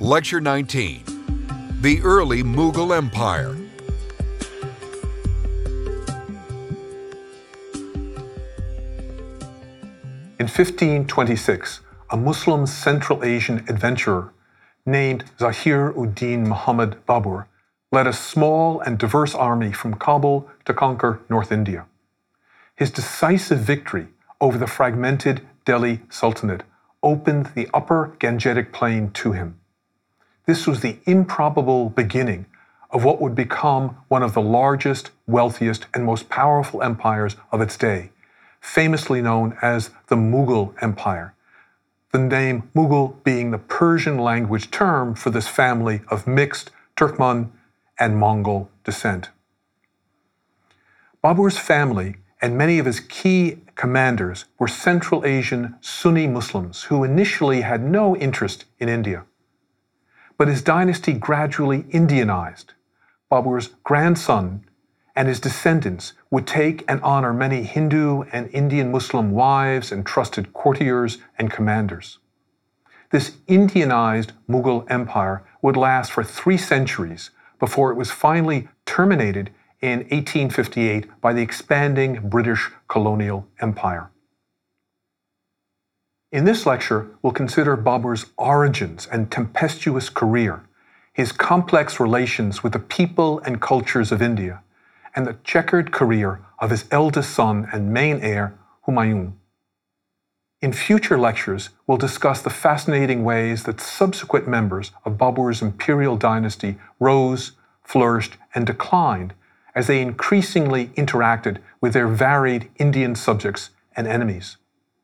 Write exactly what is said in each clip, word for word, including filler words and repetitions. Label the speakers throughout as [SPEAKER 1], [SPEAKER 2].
[SPEAKER 1] Lecture nineteen, The Early Mughal Empire.
[SPEAKER 2] In fifteen twenty-six, a Muslim Central Asian adventurer named Zahir-ud-Din Muhammad Babur led a small and diverse army from Kabul to conquer North India. His decisive victory over the fragmented Delhi Sultanate opened the upper Gangetic Plain to him. This was the improbable beginning of what would become one of the largest, wealthiest, and most powerful empires of its day, famously known as the Mughal Empire, the name Mughal being the Persian language term for this family of mixed Turkmen and Mongol descent. Babur's family and many of his key commanders were Central Asian Sunni Muslims who initially had no interest in India. But his dynasty gradually Indianized. Babur's grandson and his descendants would take and honor many Hindu and Indian Muslim wives and trusted courtiers and commanders. This Indianized Mughal empire would last for three centuries before it was finally terminated in eighteen fifty-eight by the expanding British colonial empire. In this lecture, we'll consider Babur's origins and tempestuous career, his complex relations with the people and cultures of India, and the checkered career of his eldest son and main heir, Humayun. In future lectures, we'll discuss the fascinating ways that subsequent members of Babur's imperial dynasty rose, flourished, and declined as they increasingly interacted with their varied Indian subjects and enemies.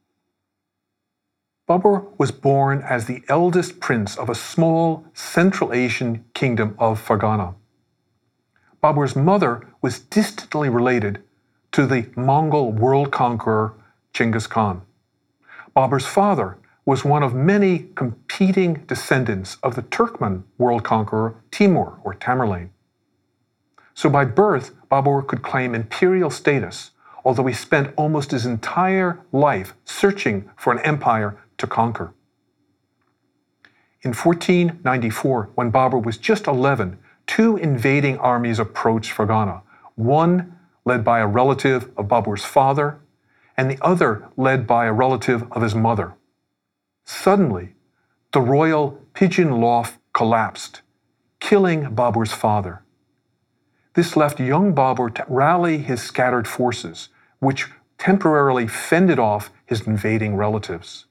[SPEAKER 2] Babur was born as the eldest prince of a small Central Asian kingdom of Fargana. Babur's mother was distantly related to the Mongol world conqueror Genghis Khan. Babur's father was one of many competing descendants of the Turkmen world conqueror Timur or Tamerlane. So by birth, Babur could claim imperial status, although he spent almost his entire life searching for an empire to conquer. In fourteen ninety-four, when Babur was just eleven, two invading armies approached Fargana, one led by a relative of Babur's father, and the other led by a relative of his mother. Suddenly, the royal pigeon loft collapsed, killing Babur's father. This left young Babur to rally his scattered forces, which temporarily fended off his invading relatives.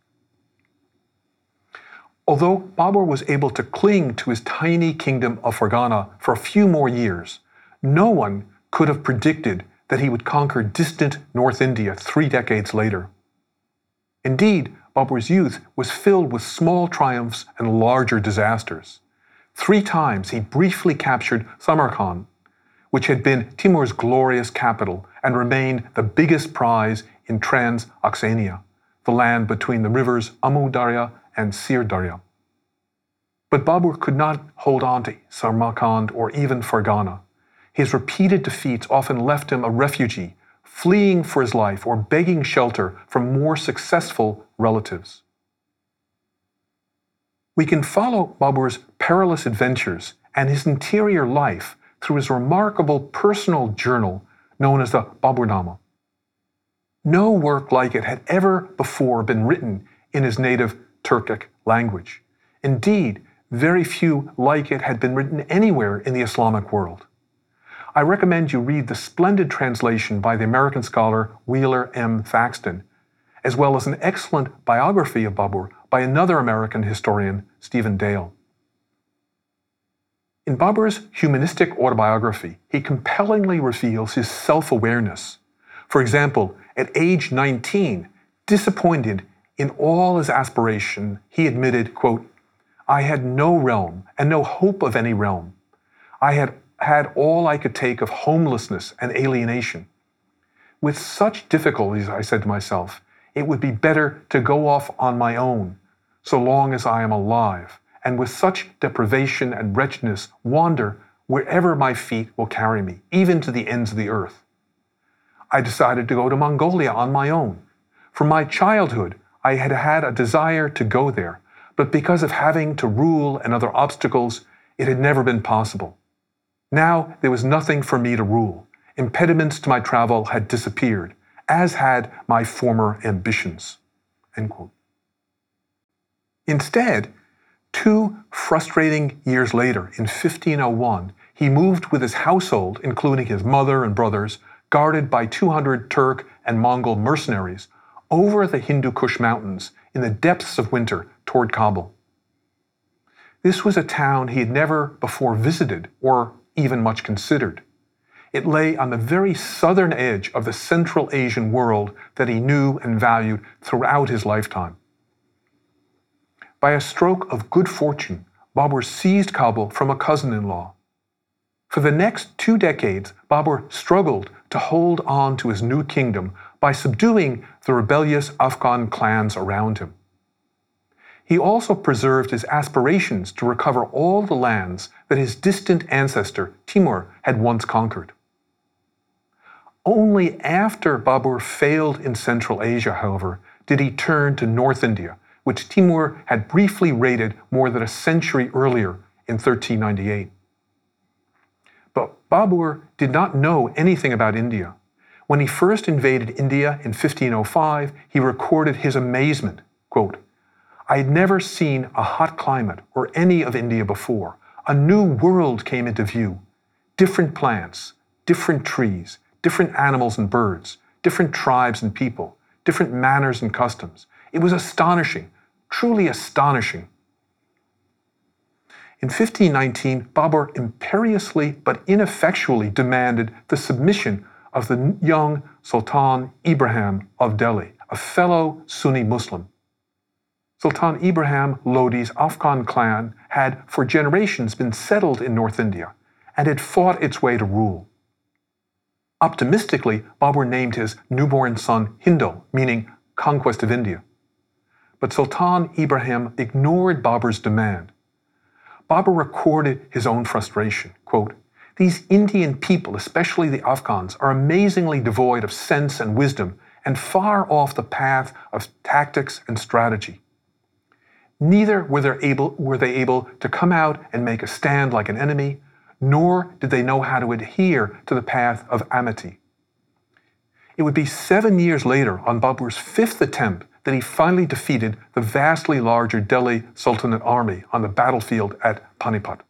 [SPEAKER 2] Although Babur was able to cling to his tiny kingdom of Fargana for a few more years, no one could have predicted that he would conquer distant North India three decades later. Indeed, Babur's youth was filled with small triumphs and larger disasters. Three times he briefly captured Samarkand, which had been Timur's glorious capital and remained the biggest prize in Transoxania, the land between the rivers Amu Darya and Sir Darya. But Babur could not hold on to Samarkand or even Fargana. His repeated defeats often left him a refugee, fleeing for his life or begging shelter from more successful relatives. We can follow Babur's perilous adventures and his interior life through his remarkable personal journal known as the Baburnama. No work like it had ever before been written in his native Turkic language. Indeed, very few like it had been written anywhere in the Islamic world. I recommend you read the splendid translation by the American scholar Wheeler M. Thaxton, as well as an excellent biography of Babur by another American historian, Stephen Dale. In Babur's humanistic autobiography, he compellingly reveals his self-awareness. For example, at age nineteen, disappointed in all his aspiration, he admitted, quote, "I had no realm and no hope of any realm. I had had all I could take of homelessness and alienation. With such difficulties, I said to myself, it would be better to go off on my own, so long as I am alive, and with such deprivation and wretchedness wander wherever my feet will carry me, even to the ends of the earth. I decided to go to Mongolia on my own. From my childhood, I had had a desire to go there, but because of having to rule and other obstacles, it had never been possible. Now there was nothing for me to rule. Impediments to my travel had disappeared, as had my former ambitions." End quote. Instead, two frustrating years later, in fifteen oh one, he moved with his household, including his mother and brothers, guarded by two hundred Turk and Mongol mercenaries, over the Hindu Kush Mountains in the depths of winter toward Kabul. This was a town he had never before visited or even much considered. It lay on the very southern edge of the Central Asian world that he knew and valued throughout his lifetime. By a stroke of good fortune, Babur seized Kabul from a cousin-in-law. For the next two decades, Babur struggled to hold on to his new kingdom by subduing the rebellious Afghan clans around him. He also preserved his aspirations to recover all the lands that his distant ancestor Timur had once conquered. Only after Babur failed in Central Asia, however, did he turn to North India, which Timur had briefly raided more than a century earlier in thirteen ninety-eight. But Babur did not know anything about India. When he first invaded India in fifteen oh five, he recorded his amazement, quote, "I had never seen a hot climate or any of India before. A new world came into view. Different plants, different trees, different animals and birds, different tribes and people, different manners and customs. It was astonishing, truly astonishing." In fifteen nineteen, Babur imperiously but ineffectually demanded the submission of the young Sultan Ibrahim of Delhi, a fellow Sunni Muslim. Sultan Ibrahim Lodi's Afghan clan had for generations been settled in North India and had fought its way to rule. Optimistically, Babur named his newborn son Hindol, meaning conquest of India. But Sultan Ibrahim ignored Babur's demand. Babur recorded his own frustration, quote, "These Indian people, especially the Afghans, are amazingly devoid of sense and wisdom and far off the path of tactics and strategy. Neither were they able, were they able to come out and make a stand like an enemy, nor did they know how to adhere to the path of amity." It would be seven years later, on Babur's fifth attempt, that he finally defeated the vastly larger Delhi Sultanate army on the battlefield at Panipat.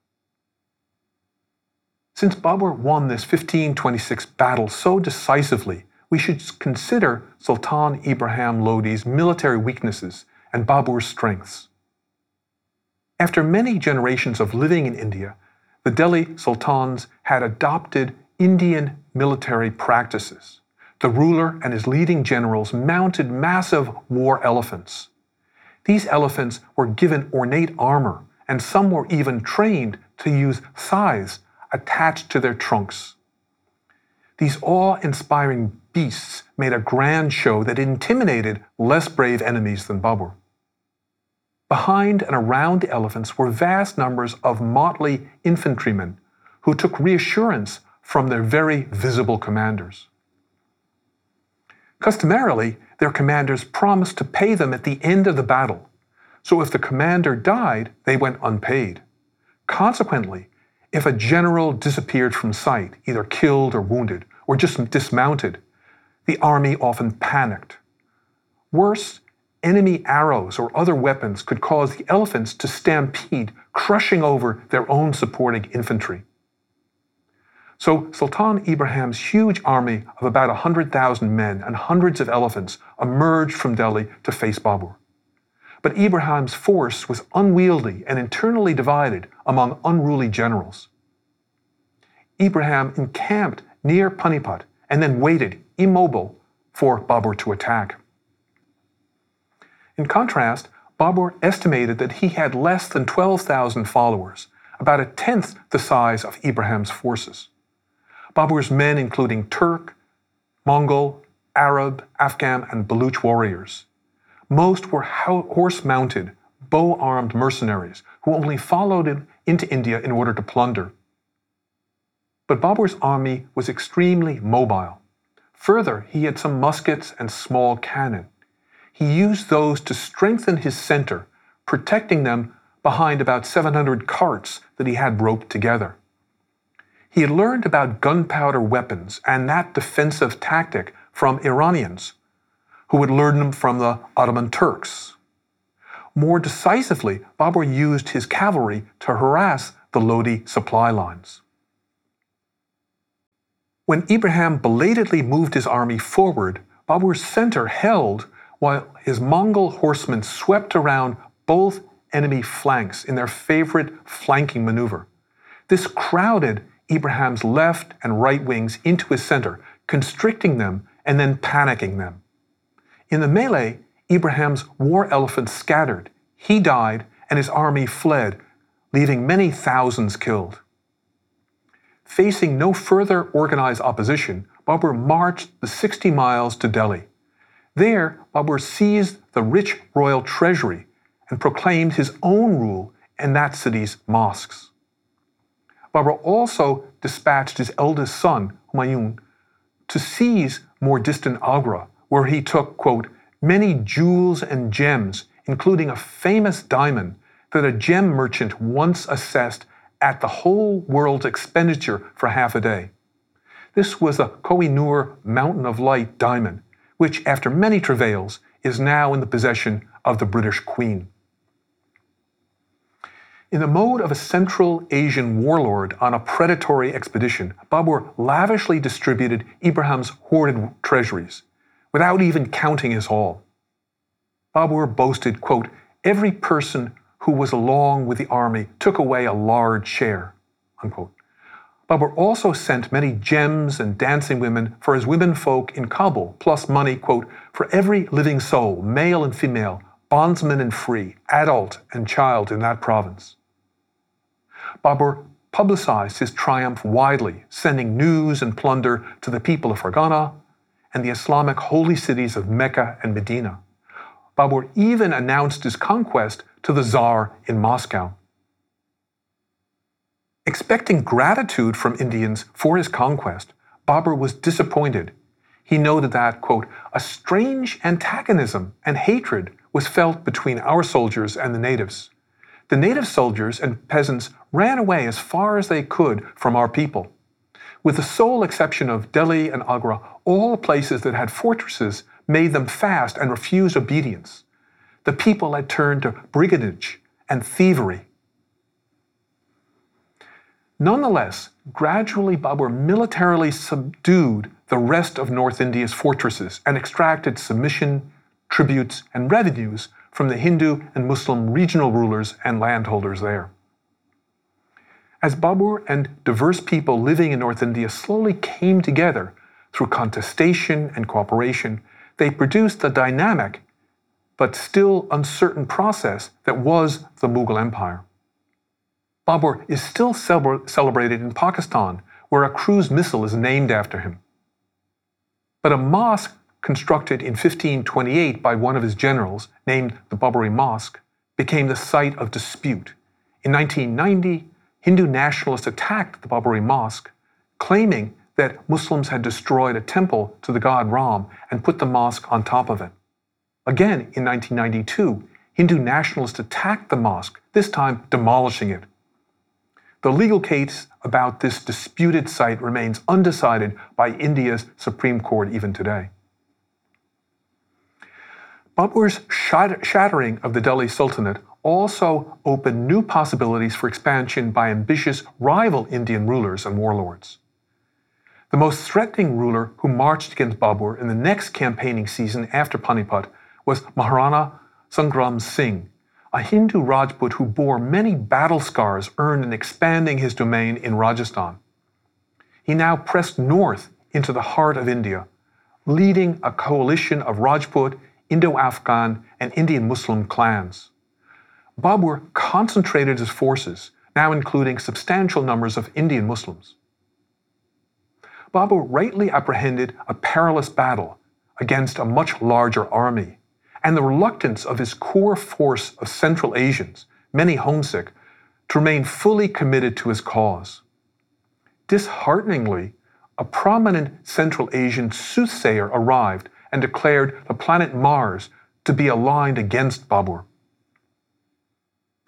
[SPEAKER 2] Since Babur won this fifteen twenty-six battle so decisively, we should consider Sultan Ibrahim Lodi's military weaknesses and Babur's strengths. After many generations of living in India, the Delhi sultans had adopted Indian military practices. The ruler and his leading generals mounted massive war elephants. These elephants were given ornate armor, and some were even trained to use scythes attached to their trunks. These awe-inspiring beasts made a grand show that intimidated less brave enemies than Babur. Behind and around the elephants were vast numbers of motley infantrymen who took reassurance from their very visible commanders. Customarily, their commanders promised to pay them at the end of the battle, so if the commander died, they went unpaid. Consequently, if a general disappeared from sight, either killed or wounded, or just dismounted, the army often panicked. Worse, enemy arrows or other weapons could cause the elephants to stampede, crushing over their own supporting infantry. So Sultan Ibrahim's huge army of about one hundred thousand men and hundreds of elephants emerged from Delhi to face Babur. But Ibrahim's force was unwieldy and internally divided among unruly generals. Ibrahim encamped near Panipat and then waited, immobile, for Babur to attack. In contrast, Babur estimated that he had less than twelve thousand followers, about a tenth the size of Ibrahim's forces. Babur's men including Turk, Mongol, Arab, Afghan, and Baluch warriors. Most were horse-mounted, bow-armed mercenaries who only followed him into India in order to plunder. But Babur's army was extremely mobile. Further, he had some muskets and small cannon. He used those to strengthen his center, protecting them behind about seven hundred carts that he had roped together. He had learned about gunpowder weapons and that defensive tactic from Iranians, who had learned them from the Ottoman Turks. More decisively, Babur used his cavalry to harass the Lodi supply lines. When Ibrahim belatedly moved his army forward, Babur's center held while his Mongol horsemen swept around both enemy flanks in their favorite flanking maneuver. This crowded Ibrahim's left and right wings into his center, constricting them and then panicking them. In the melee, Ibrahim's war elephants scattered, he died, and his army fled, leaving many thousands killed. Facing no further organized opposition, Babur marched the sixty miles to Delhi. There, Babur seized the rich royal treasury and proclaimed his own rule in that city's mosques. Babur also dispatched his eldest son, Humayun, to seize more distant Agra, where he took, quote, many jewels and gems, including a famous diamond that a gem merchant once assessed at the whole world's expenditure for half a day. This was the Koh-i-Noor Mountain of Light diamond, which, after many travails, is now in the possession of the British Queen. In the mode of a Central Asian warlord on a predatory expedition, Babur lavishly distributed Ibrahim's hoarded treasuries, without even counting his haul. Babur boasted, quote, every person who was along with the army took away a large share, unquote. Babur also sent many gems and dancing women for his womenfolk in Kabul, plus money, quote, for every living soul, male and female, bondsman and free, adult and child in that province. Babur publicized his triumph widely, sending news and plunder to the people of Fargana and the Islamic holy cities of Mecca and Medina. Babur even announced his conquest to the Tsar in Moscow. Expecting gratitude from Indians for his conquest, Babur was disappointed. He noted that, quote, a strange antagonism and hatred was felt between our soldiers and the natives. The native soldiers and peasants ran away as far as they could from our people. With the sole exception of Delhi and Agra, all places that had fortresses made them fast and refused obedience. The people had turned to brigandage and thievery. Nonetheless, gradually Babur militarily subdued the rest of North India's fortresses and extracted submission, tributes, and revenues from the Hindu and Muslim regional rulers and landholders there. As Babur and diverse people living in North India slowly came together through contestation and cooperation, they produced the dynamic but still uncertain process that was the Mughal Empire. Babur is still celebra- celebrated in Pakistan, where a cruise missile is named after him. But a mosque constructed in fifteen twenty-eight by one of his generals, named the Baburi Mosque, became the site of dispute. In nineteen ninety, Hindu nationalists attacked the Baburi Mosque, claiming that Muslims had destroyed a temple to the god Ram and put the mosque on top of it. Again, in nineteen ninety-two, Hindu nationalists attacked the mosque, this time demolishing it. The legal case about this disputed site remains undecided by India's Supreme Court even today. Babur's shattering of the Delhi Sultanate also opened new possibilities for expansion by ambitious rival Indian rulers and warlords. The most threatening ruler who marched against Babur in the next campaigning season after Panipat was Maharana Sangram Singh, a Hindu Rajput who bore many battle scars earned in expanding his domain in Rajasthan. He now pressed north into the heart of India, leading a coalition of Rajput, Indo-Afghan, and Indian Muslim clans. Babur concentrated his forces, now including substantial numbers of Indian Muslims. Babur rightly apprehended a perilous battle against a much larger army, and the reluctance of his core force of Central Asians, many homesick, to remain fully committed to his cause. Dishearteningly, a prominent Central Asian soothsayer arrived and declared the planet Mars to be aligned against Babur.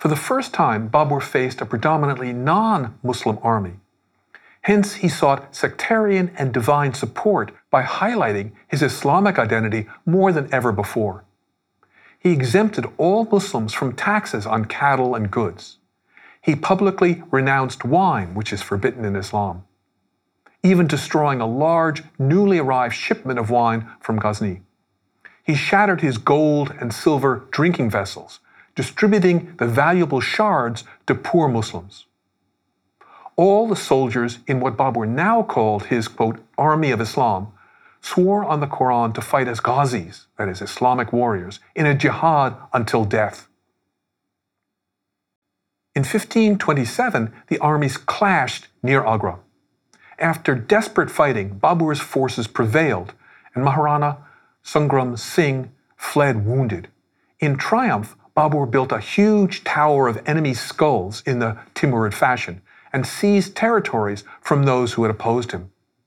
[SPEAKER 2] For the first time, Babur faced a predominantly non-Muslim army. Hence, he sought sectarian and divine support by highlighting his Islamic identity more than ever before. He exempted all Muslims from taxes on cattle and goods. He publicly renounced wine, which is forbidden in Islam, even destroying a large, newly arrived shipment of wine from Ghazni. He shattered his gold and silver drinking vessels, distributing the valuable shards to poor Muslims. All the soldiers in what Babur now called his, quote, army of Islam, swore on the Quran to fight as Ghazis, that is, Islamic warriors, in a jihad until death. In fifteen twenty-seven, the armies clashed near Agra. After desperate fighting, Babur's forces prevailed, and Maharana Sangram Singh fled wounded. In triumph, Babur built a huge tower of enemy skulls in the Timurid fashion and seized territories from those who had opposed him.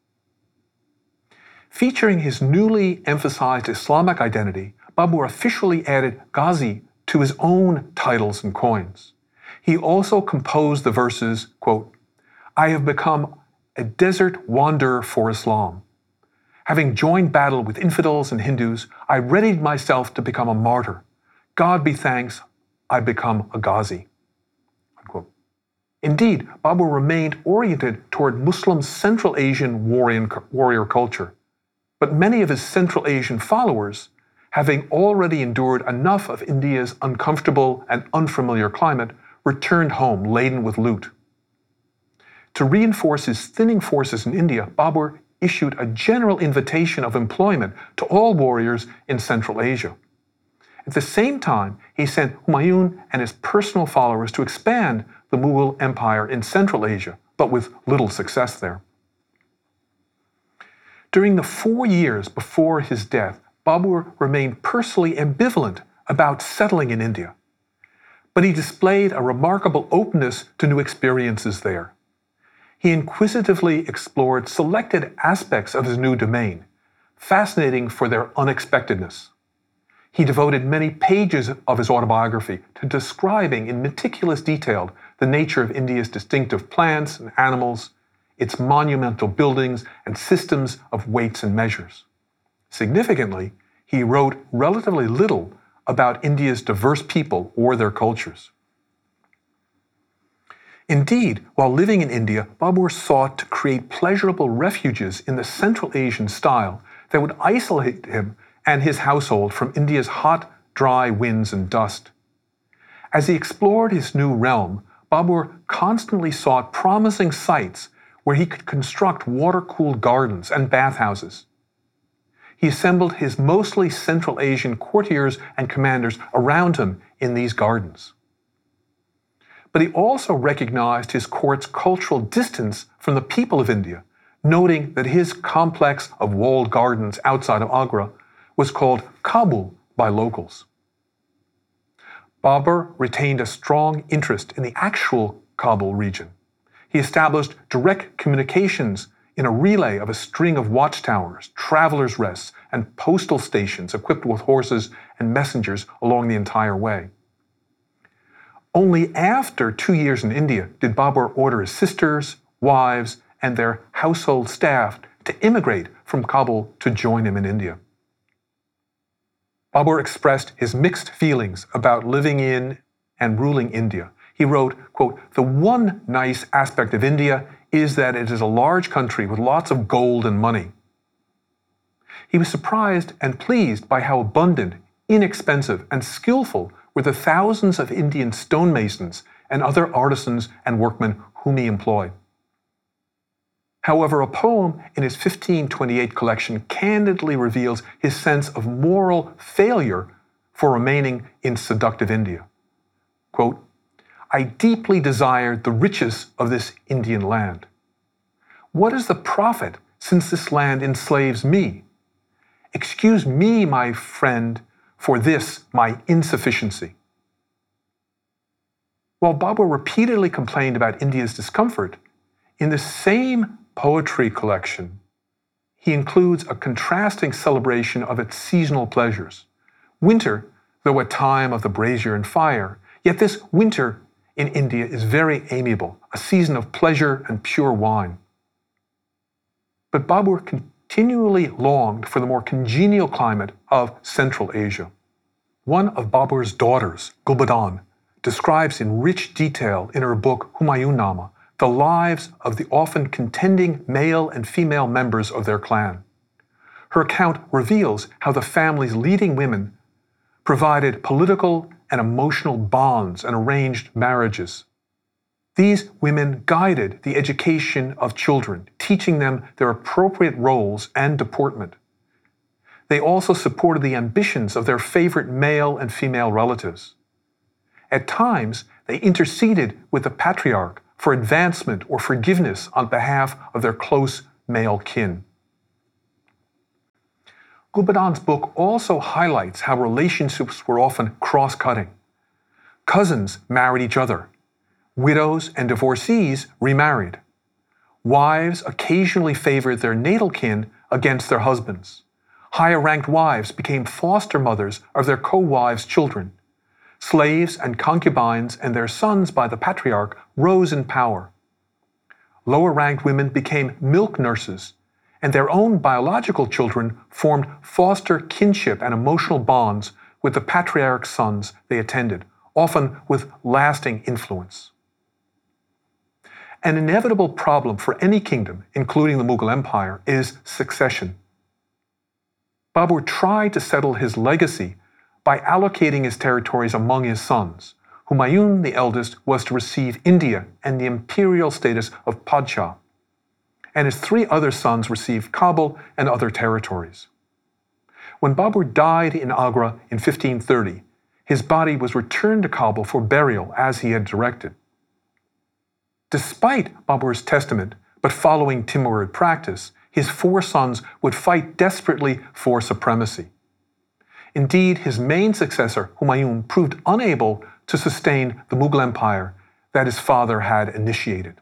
[SPEAKER 2] Featuring his newly emphasized Islamic identity, Babur officially added Ghazi to his own titles and coins. He also composed the verses, quote, I have become a desert wanderer for Islam. Having joined battle with infidels and Hindus, I readied myself to become a martyr. God be thanks, I become a Ghazi. Unquote. Indeed, Babur remained oriented toward Muslim Central Asian warrior culture. But many of his Central Asian followers, having already endured enough of India's uncomfortable and unfamiliar climate, returned home laden with loot. To reinforce his thinning forces in India, Babur issued a general invitation of employment to all warriors in Central Asia. At the same time, he sent Humayun and his personal followers to expand the Mughal Empire in Central Asia, but with little success there. During the four years before his death, Babur remained personally ambivalent about settling in India. But he displayed a remarkable openness to new experiences there. He inquisitively explored selected aspects of his new domain, fascinating for their unexpectedness. He devoted many pages of his autobiography to describing in meticulous detail the nature of India's distinctive plants and animals, its monumental buildings and systems of weights and measures. Significantly, he wrote relatively little about India's diverse people or their cultures. Indeed, while living in India, Babur sought to create pleasurable refuges in the Central Asian style that would isolate him and his household from India's hot, dry winds and dust. As he explored his new realm, Babur constantly sought promising sites where he could construct water-cooled gardens and bathhouses. He assembled his mostly Central Asian courtiers and commanders around him in these gardens. But he also recognized his court's cultural distance from the people of India, noting that his complex of walled gardens outside of Agra was called Kabul by locals. Babur retained a strong interest in the actual Kabul region. He established direct communications in a relay of a string of watchtowers, travelers' rests, and postal stations equipped with horses and messengers along the entire way. Only after two years in India did Babur order his sisters, wives, and their household staff to immigrate from Kabul to join him in India. Babur expressed his mixed feelings about living in and ruling India. He wrote, quote, the one nice aspect of India is that it is a large country with lots of gold and money. He was surprised and pleased by how abundant, inexpensive, and skillful were the thousands of Indian stonemasons and other artisans and workmen whom he employed. However, a poem in his fifteen twenty-eight collection candidly reveals his sense of moral failure for remaining in seductive India. Quote, I deeply desired the riches of this Indian land. What is the profit since this land enslaves me? Excuse me, my friend, for this my insufficiency. While Babur repeatedly complained about India's discomfort, in the same poetry collection, he includes a contrasting celebration of its seasonal pleasures. Winter, though a time of the brazier and fire, Yet this winter in India is very amiable, a season of pleasure and pure wine. But Babur continually longed for the more congenial climate of Central Asia. One of Babur's daughters, Gulbadan, describes in rich detail in her book Humayun-Nama the lives of the often contending male and female members of their clan. Her account reveals how the family's leading women provided political and emotional bonds and arranged marriages. These women guided the education of children, teaching them their appropriate roles and deportment. They also supported the ambitions of their favorite male and female relatives. At times, they interceded with the patriarch for advancement or forgiveness on behalf of their close male kin. Gulbadan's book also highlights how relationships were often cross-cutting. Cousins married each other. Widows and divorcees remarried. Wives occasionally favored their natal kin against their husbands. Higher-ranked wives became foster mothers of their co-wives' children. Slaves and concubines and their sons by the patriarch rose in power. Lower-ranked women became milk nurses, and their own biological children formed foster kinship and emotional bonds with the patriarch's sons they attended, often with lasting influence. An inevitable problem for any kingdom, including the Mughal Empire, is succession. Babur tried to settle his legacy by allocating his territories among his sons. Humayun, the eldest, was to receive India and the imperial status of Padshah, and his three other sons received Kabul and other territories. When Babur died in Agra in fifteen thirty, his body was returned to Kabul for burial as he had directed. Despite Babur's testament, but following Timurid practice, his four sons would fight desperately for supremacy. Indeed, his main successor, Humayun, proved unable to sustain the Mughal Empire that his father had initiated.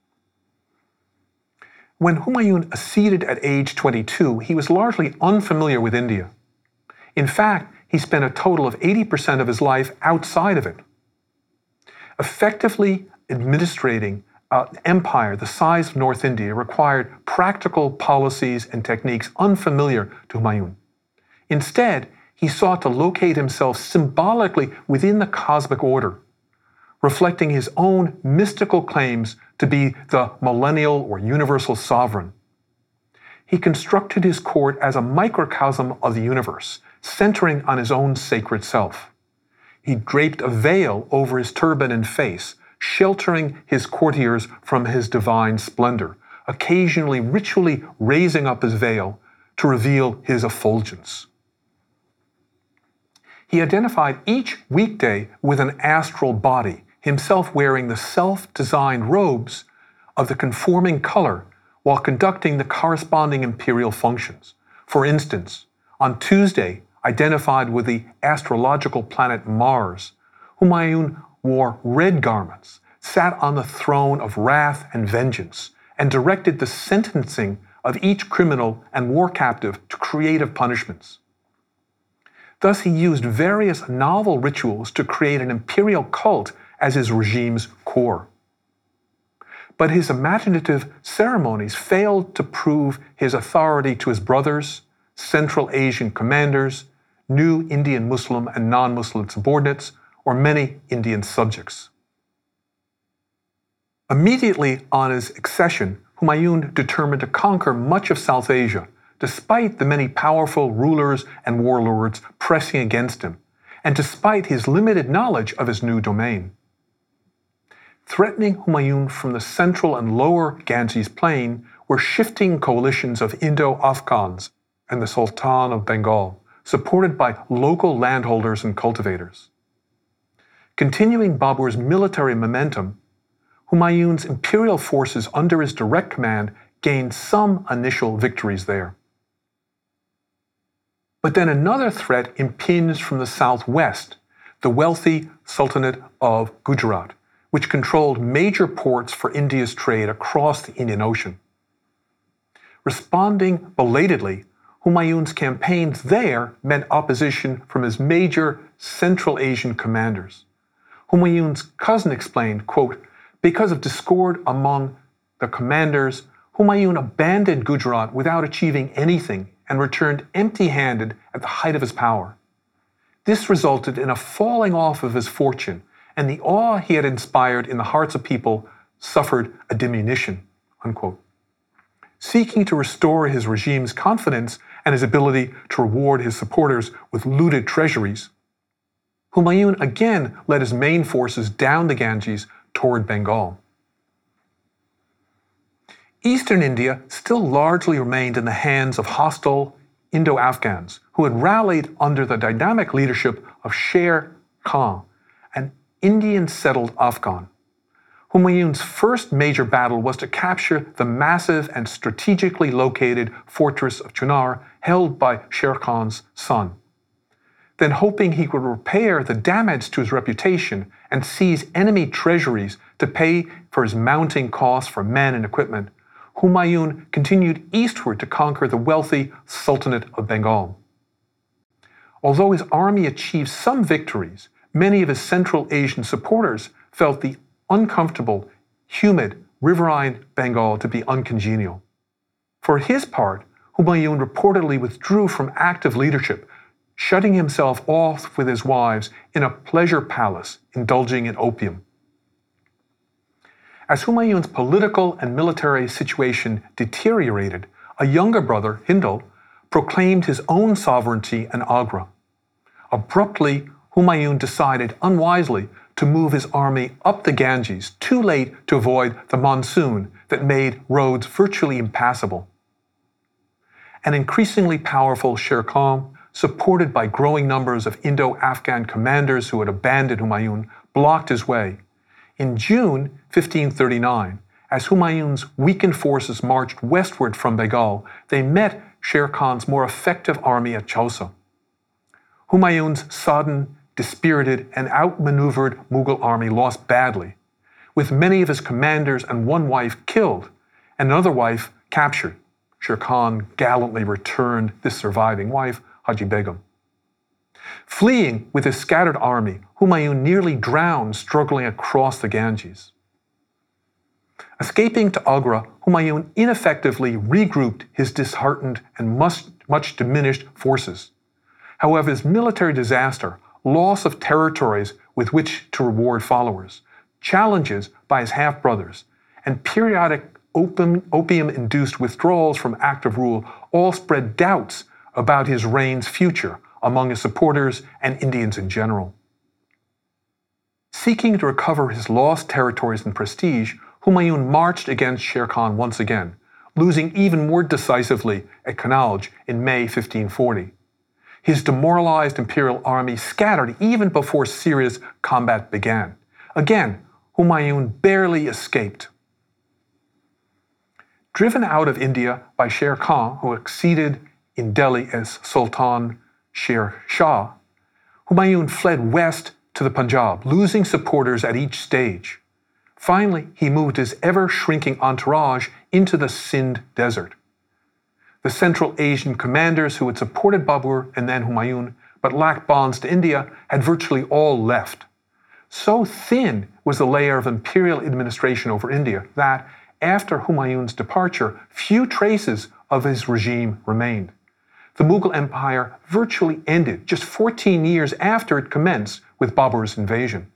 [SPEAKER 2] When Humayun acceded at age twenty-two, he was largely unfamiliar with India. In fact, he spent a total of eighty percent of his life outside of it. Effectively administrating an empire the size of North India required practical policies and techniques unfamiliar to Humayun. Instead, he sought to locate himself symbolically within the cosmic order, reflecting his own mystical claims to be the millennial or universal sovereign. He constructed his court as a microcosm of the universe, centering on his own sacred self. He draped a veil over his turban and face, sheltering his courtiers from his divine splendor, occasionally ritually raising up his veil to reveal his effulgence. He identified each weekday with an astral body, himself wearing the self-designed robes of the conforming color while conducting the corresponding imperial functions. For instance, on Tuesday, identified with the astrological planet Mars, Humayun wore red garments, sat on the throne of wrath and vengeance, and directed the sentencing of each criminal and war captive to creative punishments. Thus, he used various novel rituals to create an imperial cult as his regime's core. But his imaginative ceremonies failed to prove his authority to his brothers, Central Asian commanders, new Indian Muslim and non-Muslim subordinates, or many Indian subjects. Immediately on his accession, Humayun determined to conquer much of South Asia, despite the many powerful rulers and warlords pressing against him, and despite his limited knowledge of his new domain. Threatening Humayun from the central and lower Ganges plain were shifting coalitions of Indo-Afghans and the Sultan of Bengal, supported by local landholders and cultivators. Continuing Babur's military momentum, Humayun's imperial forces under his direct command gained some initial victories there. But then another threat impinged from the southwest, the wealthy Sultanate of Gujarat, which controlled major ports for India's trade across the Indian Ocean. Responding belatedly, Humayun's campaigns there met opposition from his major Central Asian commanders. Humayun's cousin explained, quote, "Because of discord among the commanders, Humayun abandoned Gujarat without achieving anything and returned empty-handed at the height of his power. This resulted in a falling off of his fortune, and the awe he had inspired in the hearts of people suffered a diminution," unquote. Seeking to restore his regime's confidence and his ability to reward his supporters with looted treasuries, Humayun again led his main forces down the Ganges toward Bengal. Eastern India still largely remained in the hands of hostile Indo-Afghans who had rallied under the dynamic leadership of Sher Khan, an Indian-settled Afghan. Humayun's first major battle was to capture the massive and strategically located fortress of Chunar held by Sher Khan's son. Then, hoping he could repair the damage to his reputation and seize enemy treasuries to pay for his mounting costs for men and equipment, Humayun continued eastward to conquer the wealthy Sultanate of Bengal. Although his army achieved some victories, many of his Central Asian supporters felt the uncomfortable, humid, riverine Bengal to be uncongenial. For his part, Humayun reportedly withdrew from active leadership, shutting himself off with his wives in a pleasure palace, indulging in opium. As Humayun's political and military situation deteriorated, a younger brother, Hindal, proclaimed his own sovereignty in Agra. Abruptly, Humayun decided unwisely to move his army up the Ganges, too late to avoid the monsoon that made roads virtually impassable. An increasingly powerful Sher Khan, supported by growing numbers of Indo-Afghan commanders who had abandoned Humayun, blocked his way. In June fifteen thirty-nine, as Humayun's weakened forces marched westward from Bengal, they met Sher Khan's more effective army at Chausa. Humayun's sodden, dispirited, and outmaneuvered Mughal army lost badly, with many of his commanders and one wife killed, and another wife captured. Sher Khan gallantly returned this surviving wife, Haji Begum. Fleeing with his scattered army, Humayun nearly drowned struggling across the Ganges. Escaping to Agra, Humayun ineffectively regrouped his disheartened and much, much diminished forces. However, his military disaster, loss of territories with which to reward followers, challenges by his half-brothers, and periodic opium-induced withdrawals from active rule all spread doubts about his reign's future among his supporters and Indians in general. Seeking to recover his lost territories and prestige, Humayun marched against Sher Khan once again, losing even more decisively at Kanauj in May fifteen forty. His demoralized imperial army scattered even before serious combat began. Again, Humayun barely escaped. Driven out of India by Sher Khan, who succeeded in Delhi as Sultan Sher Shah, Humayun fled west to the Punjab, losing supporters at each stage. Finally, he moved his ever-shrinking entourage into the Sindh desert. The Central Asian commanders who had supported Babur and then Humayun, but lacked bonds to India, had virtually all left. So thin was the layer of imperial administration over India that, after Humayun's departure, few traces of his regime remained. The Mughal Empire virtually ended just fourteen years after it commenced with Babur's invasion.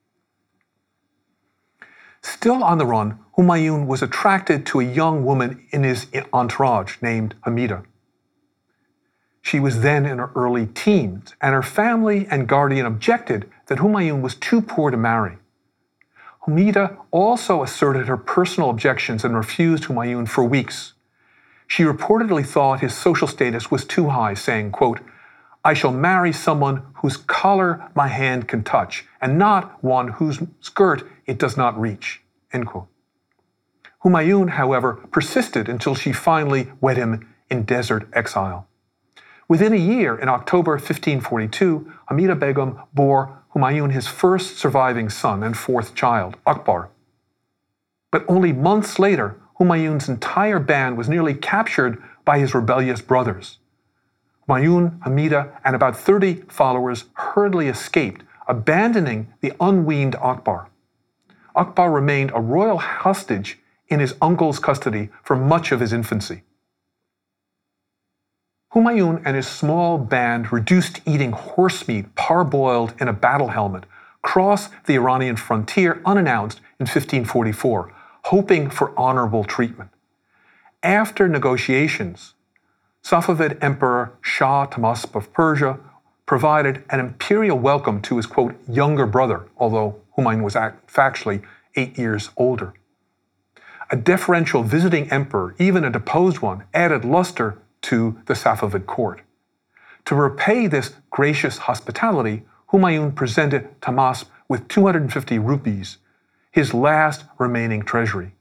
[SPEAKER 2] Still on the run, Humayun was attracted to a young woman in his entourage named Hamida. She was then in her early teens, and her family and guardian objected that Humayun was too poor to marry. Hamida also asserted her personal objections and refused Humayun for weeks. She reportedly thought his social status was too high, saying, quote, "I shall marry someone whose collar my hand can touch, and not one whose skirt it does not reach," end quote. Humayun, however, persisted until she finally wed him in desert exile. Within a year, in October fifteen forty-two, Hamida Begum bore Humayun his first surviving son and fourth child, Akbar. But only months later, Humayun's entire band was nearly captured by his rebellious brothers. Humayun, Hamida, and about thirty followers hurriedly escaped abandoning the unweaned Akbar. Akbar remained a royal hostage in his uncle's custody for much of his infancy. Humayun and his small band, reduced to eating horse meat parboiled in a battle helmet, crossed the Iranian frontier unannounced in fifteen forty-four, hoping for honorable treatment. After negotiations, Safavid Emperor Shah Tahmasp of Persia provided an imperial welcome to his, quote, younger brother, although Humayun was factually eight years older. A deferential visiting emperor, even a deposed one, added luster to the Safavid court. To repay this gracious hospitality, Humayun presented Tahmasp with two hundred fifty rupees, his last remaining treasury.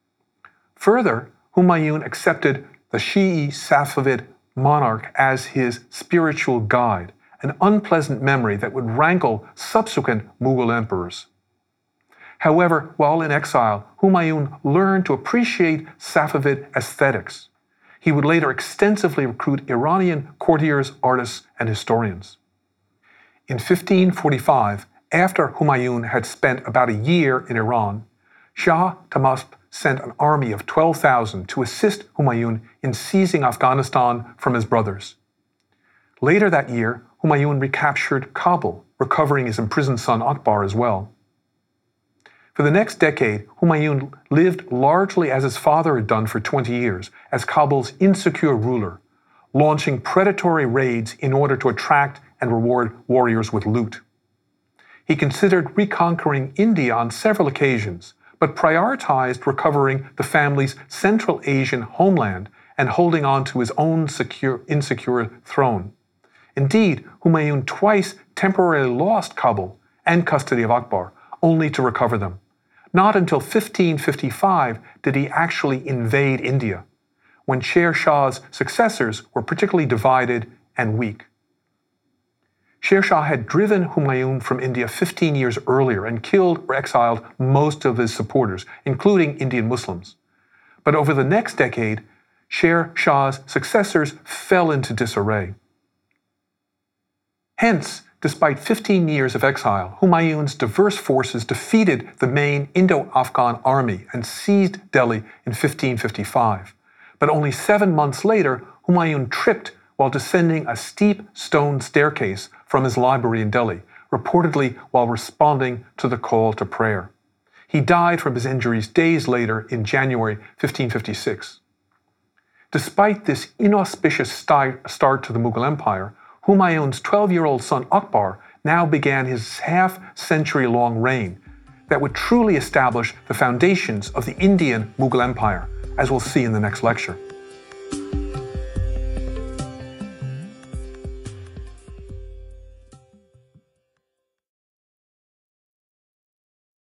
[SPEAKER 2] Further, Humayun accepted the Shi'i Safavid monarch as his spiritual guide, an unpleasant memory that would rankle subsequent Mughal emperors. However, while in exile, Humayun learned to appreciate Safavid aesthetics. He would later extensively recruit Iranian courtiers, artists, and historians. In fifteen forty-five, after Humayun had spent about a year in Iran, Shah Tahmasp sent an army of twelve thousand to assist Humayun in seizing Afghanistan from his brothers. Later that year, Humayun recaptured Kabul, recovering his imprisoned son Akbar as well. For the next decade, Humayun lived largely as his father had done for twenty years, as Kabul's insecure ruler, launching predatory raids in order to attract and reward warriors with loot. He considered reconquering India on several occasions, but prioritized recovering the family's Central Asian homeland and holding on to his own secure, insecure throne. Indeed, Humayun twice temporarily lost Kabul and custody of Akbar, only to recover them. Not until fifteen fifty-five did he actually invade India, when Sher Shah's successors were particularly divided and weak. Sher Shah had driven Humayun from India fifteen years earlier and killed or exiled most of his supporters, including Indian Muslims. But over the next decade, Sher Shah's successors fell into disarray. Hence, despite fifteen years of exile, Humayun's diverse forces defeated the main Indo-Afghan army and seized Delhi in fifteen fifty-five. But only seven months later, Humayun tripped while descending a steep stone staircase from his library in Delhi, reportedly while responding to the call to prayer. He died from his injuries days later in January fifteen fifty-six. Despite this inauspicious start to the Mughal Empire, Humayun's twelve-year-old son Akbar now began his half-century-long reign that would truly establish the foundations of the Indian Mughal Empire, as we'll see in the next lecture.